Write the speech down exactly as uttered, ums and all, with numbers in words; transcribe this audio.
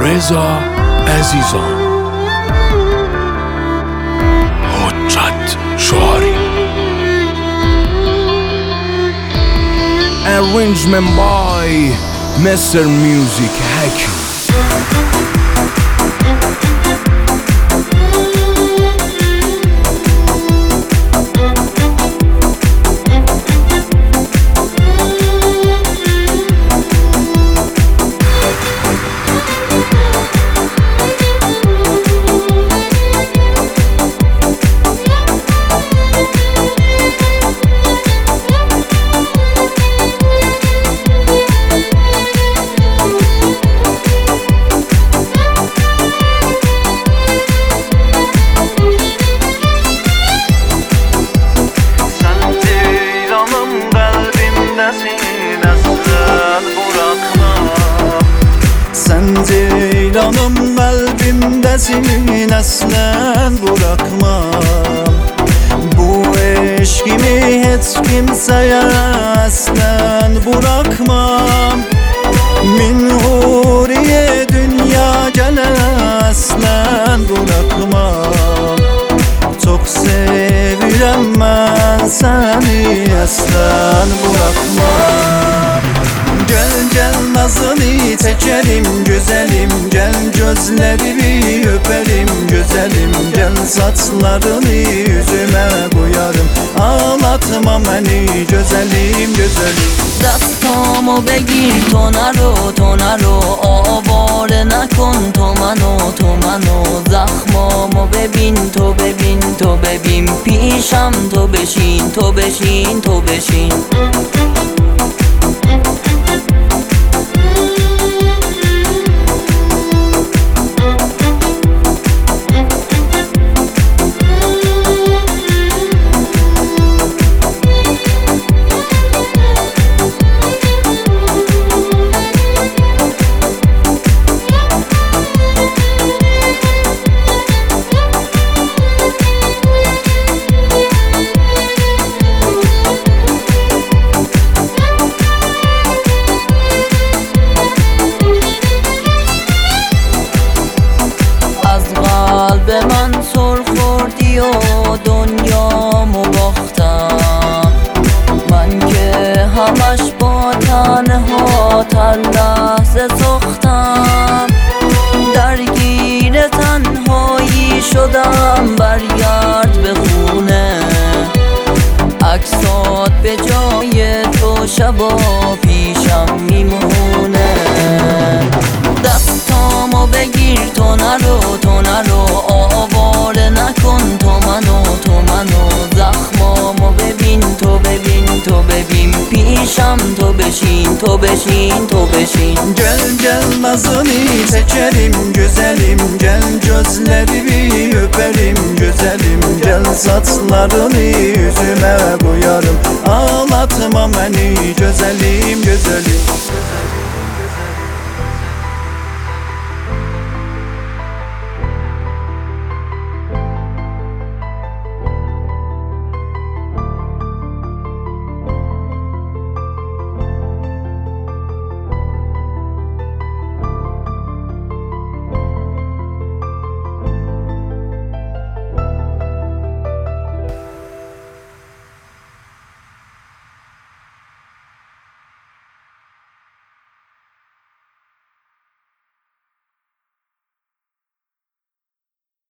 رضا عزیزان، حجت شعاری. Arrangement by Mister Music Hakim. Sen ceylanım kalbimdesin, aslen bırakmam. Bu eşkimi hiç kimseye aslen bırakmam. Min huriye dünya gele aslen bırakmam. Çok sevirem ben seni, aslen bırakmam. Gel gel nazını çekerim güzelim, gel gözlerimi öperim güzelim, gel saçlarını yüzüme koyarım, ağlatma beni güzelim güzelim. دستامو بگیر تو نرو تو نرو آواره نکن تو منو تو منو زخمامو ببین تو ببین تو ببین پیشم تو بشین تو بشین تو بشین به من سر خوردی و دنیامو باختم، من که همش با تنها تر لحظه سوختم، درگیر تنهایی شدم برگرد به خونه، عکسات به جای تو شبا پیشم میمونه. دستامو بگیر تو نرو تو نرو آواره نکن تو منو تو منو زخمامو ببین تو ببین تو ببین پیشم تو بشین تو بشین تو بشین. Gel gel nazını çekerim güzelim, gel gözlerimi öperim güzelim, gel saçlarını yüzüme koyarım, ağlatma beni güzelim güzelim.